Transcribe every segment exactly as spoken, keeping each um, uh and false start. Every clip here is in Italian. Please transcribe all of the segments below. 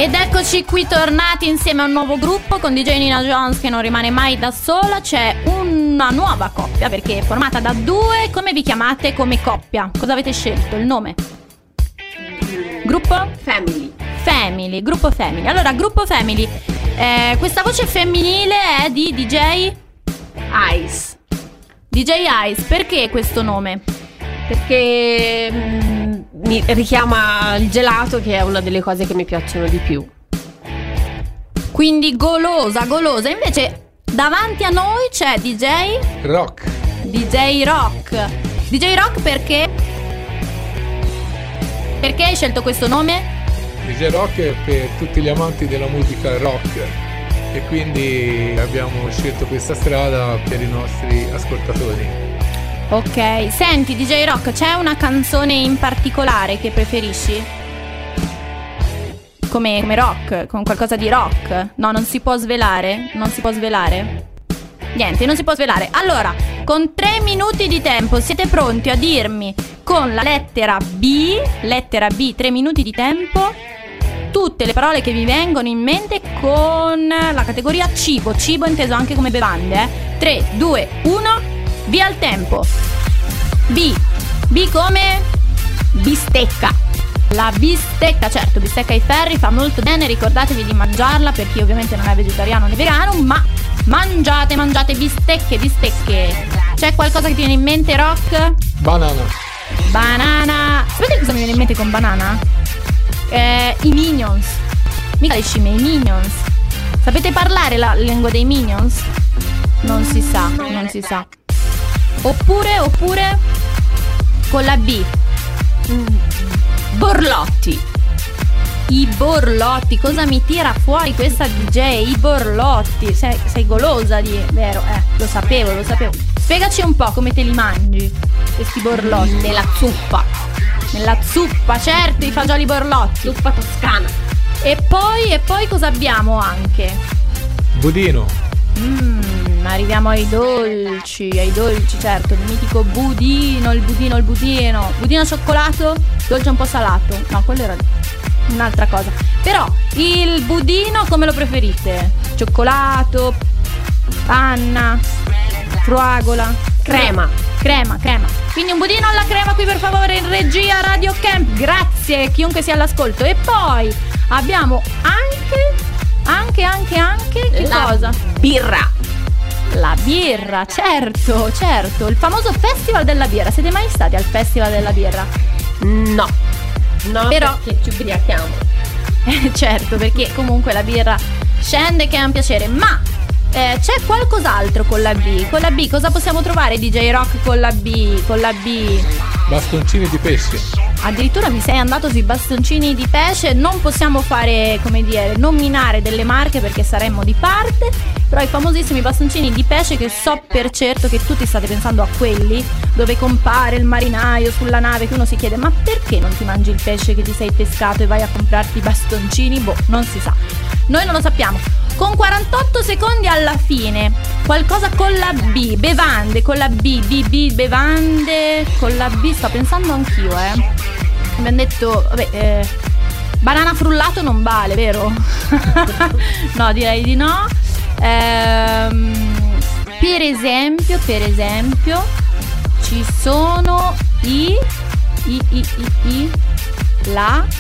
Ed eccoci qui tornati insieme a un nuovo gruppo con D J Nina Jones che non rimane mai da sola. C'è una nuova coppia perché è formata da due. Come vi chiamate come coppia? Cosa avete scelto? Il nome? Gruppo? Family. Family, gruppo Family. Allora, gruppo Family, eh, questa voce femminile è di D J Ice. D J Ice, perché questo nome? Perché mm, mi richiama il gelato, che è una delle cose che mi piacciono di più. Quindi golosa, golosa. Invece davanti a noi c'è D J Rock. D J Rock. D J Rock perché? Perché hai scelto questo nome? D J Rock è per tutti gli amanti della musica rock e quindi abbiamo scelto questa strada per i nostri ascoltatori. Ok, senti D J Rock, c'è una canzone in particolare che preferisci? Come, come rock, con qualcosa di rock? No, non si può svelare? Non si può svelare? Niente, non si può svelare. Allora, con tre minuti di tempo siete pronti a dirmi con la lettera B, lettera B, tre minuti di tempo, tutte le parole che vi vengono in mente con la categoria cibo, cibo inteso anche come bevande, eh? tre, due, uno, via il tempo. B, B come bistecca. La bistecca, certo, bistecca ai ferri fa molto bene, ricordatevi di mangiarla per chi ovviamente non è vegetariano né vegano, ma mangiate, mangiate bistecche, bistecche. C'è qualcosa che ti viene in mente, Rock? Banana. Banana. Sapete cosa mi viene in mente con banana? Eh, I Minions. Mica le scimmie, i Minions. Sapete parlare la lingua dei Minions? Non si sa, non si sa. Oppure, oppure con la B. Mm. Borlotti. I borlotti. Cosa mi tira fuori questa D J? I borlotti. Sei, sei golosa di... Vero, eh, lo sapevo, lo sapevo. Spiegaci un po' come te li mangi questi borlotti. Nella zuppa. Nella zuppa, certo, i fagioli borlotti. Zuppa toscana. E poi, e poi cosa abbiamo anche? Budino. Mmm, arriviamo ai dolci, ai dolci, certo, il mitico budino, il budino, il budino. Budino cioccolato, dolce un po' salato. No, quello era un'altra cosa. Però, il budino come lo preferite? Cioccolato, panna, fragola, crema. Crema, crema. Quindi un budino alla crema qui per favore in regia Radio Camp. Grazie, chiunque sia all'ascolto. E poi abbiamo anche, anche, anche, anche, che la cosa? Birra. La birra, certo, certo. Il famoso Festival della Birra. Siete mai stati al Festival della Birra? No. No, però perché ci ubriachiamo. Eh, certo, perché comunque la birra scende che è un piacere. Ma eh, c'è qualcos'altro con la B? Con la B cosa possiamo trovare, D J Rock, con la B? Con la B Bastoncini di pesce. addirittura mi sei andato sui bastoncini di pesce. Non possiamo fare, come dire, nominare delle marche perché saremmo di parte, però i famosissimi bastoncini di pesce, che so per certo che tutti state pensando a quelli dove compare il marinaio sulla nave, che uno si chiede: ma perché non ti mangi il pesce che ti sei pescato e vai a comprarti i bastoncini? Boh, non si sa, noi non lo sappiamo. Con quarantotto secondi alla fine, qualcosa con la B, bevande, con la B, B, B, bevande, con la B, sto pensando anch'io, eh. Abbiamo detto, vabbè, eh, banana frullato non vale, vero? No, direi di no. Ehm, per esempio, per esempio, ci sono i, i, i, i, i, la...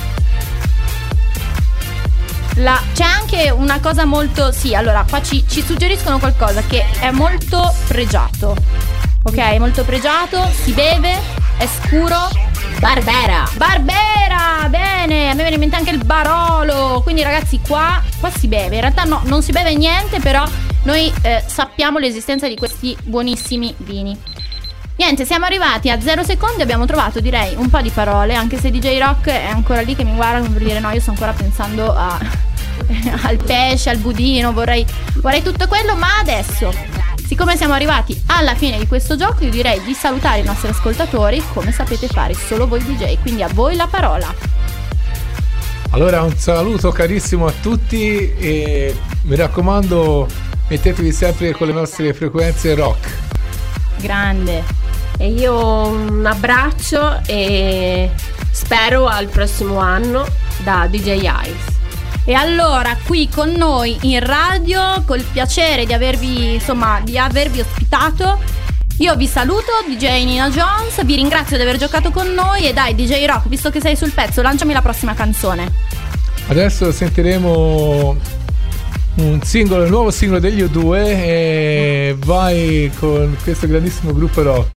La, c'è anche una cosa molto... Sì, allora qua ci, ci suggeriscono qualcosa che è molto pregiato. Ok, molto pregiato, si beve, è scuro. Barbera. Barbera, bene, a me viene in mente anche il Barolo. Quindi ragazzi, qua, qua si beve. In realtà no, non si beve niente, però noi eh, sappiamo l'esistenza di questi buonissimi vini. Niente, siamo arrivati a zero secondi, abbiamo trovato, direi, un po' di parole, anche se D J Rock è ancora lì che mi guarda come per dire: no, io sto ancora pensando a, al pesce, al budino, vorrei, vorrei tutto quello. Ma adesso, siccome siamo arrivati alla fine di questo gioco, io direi di salutare i nostri ascoltatori, come sapete fare solo voi D J, quindi a voi la parola. Allora, un saluto carissimo a tutti e mi raccomando, mettetevi sempre con le nostre frequenze rock. Grande. E io un abbraccio e spero al prossimo anno da D J Ice. E allora qui con noi in radio, col piacere di avervi, insomma, di avervi ospitato, io vi saluto, D J Nina Jones, vi ringrazio di aver giocato con noi e dai D J Rock, visto che sei sul pezzo, lanciami la prossima canzone. Adesso sentiremo un singolo, il nuovo singolo degli U due e vai con questo grandissimo gruppo rock.